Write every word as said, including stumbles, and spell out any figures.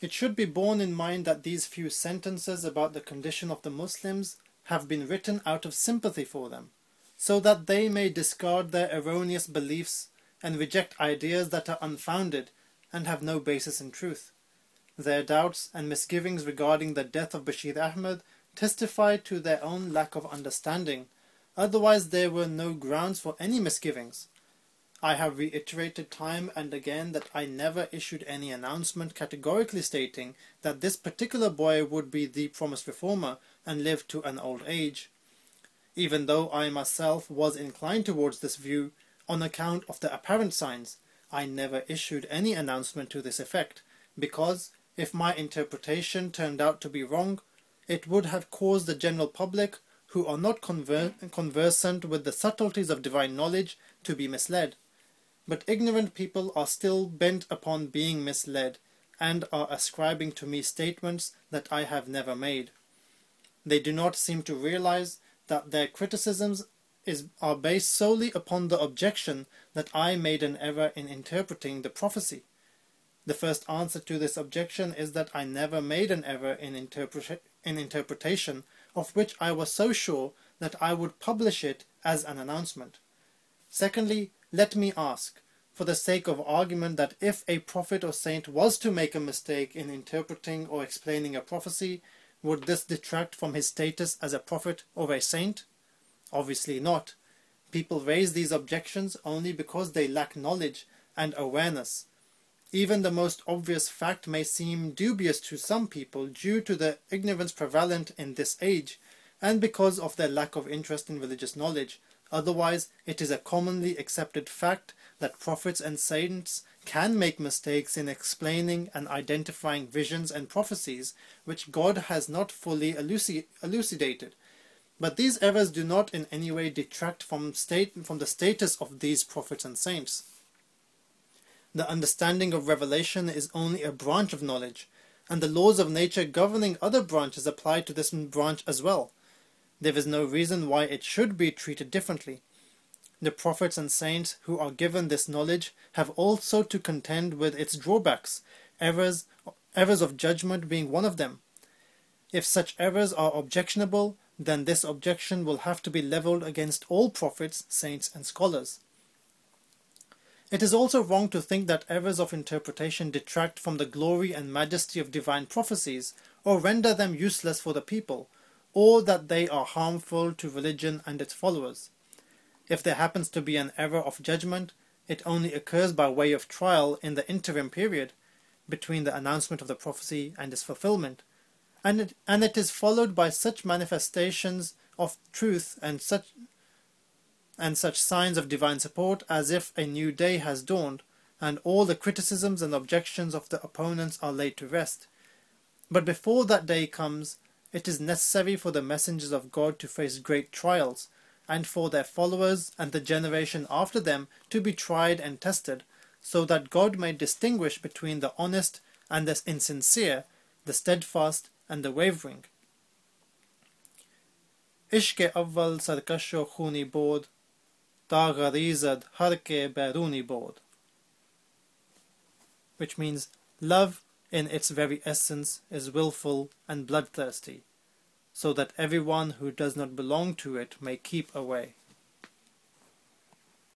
It should be borne in mind that these few sentences about the condition of the Muslims have been written out of sympathy for them, so that they may discard their erroneous beliefs and reject ideas that are unfounded and have no basis in truth. Their doubts and misgivings regarding the death of Bashir Ahmed testify to their own lack of understanding, otherwise there were no grounds for any misgivings. I have reiterated time and again that I never issued any announcement categorically stating that this particular boy would be the promised reformer and live to an old age. Even though I myself was inclined towards this view, on account of the apparent signs, I never issued any announcement to this effect, because, if my interpretation turned out to be wrong, it would have caused the general public, who are not conver- conversant with the subtleties of divine knowledge, to be misled. But ignorant people are still bent upon being misled, and are ascribing to me statements that I have never made. They do not seem to realize that their criticisms is, are based solely upon the objection that I made an error in interpreting the prophecy. The first answer to this objection is that I never made an error in, interpre- in interpretation, of which I was so sure that I would publish it as an announcement. Secondly, let me ask, for the sake of argument, that if a prophet or saint was to make a mistake in interpreting or explaining a prophecy, would this detract from his status as a prophet or a saint? Obviously not. People raise these objections only because they lack knowledge and awareness. Even the most obvious fact may seem dubious to some people due to the ignorance prevalent in this age, and because of their lack of interest in religious knowledge. Otherwise, it is a commonly accepted fact that prophets and saints can make mistakes in explaining and identifying visions and prophecies which God has not fully eluci- elucidated. But these errors do not in any way detract from, state, from the status of these prophets and saints. The understanding of revelation is only a branch of knowledge, and the laws of nature governing other branches apply to this branch as well. There is no reason why it should be treated differently. The prophets and saints who are given this knowledge have also to contend with its drawbacks, errors, errors of judgment being one of them. If such errors are objectionable, then this objection will have to be levelled against all prophets, saints, and scholars. It is also wrong to think that errors of interpretation detract from the glory and majesty of divine prophecies, or render them useless for the people, or that they are harmful to religion and its followers. If there happens to be an error of judgment, it only occurs by way of trial in the interim period between the announcement of the prophecy and its fulfillment, and it, and it is followed by such manifestations of truth and such and such signs of divine support as if a new day has dawned, and all the criticisms and objections of the opponents are laid to rest. But before that day comes, it is necessary for the messengers of God to face great trials, and for their followers and the generation after them to be tried and tested, so that God may distinguish between the honest and the insincere, the steadfast and the wavering. Ishq avval sarkash o khuni bod, ta gharizad har ke beruni bod. Which means, love in its very essence is willful and bloodthirsty, so that everyone who does not belong to it may keep away.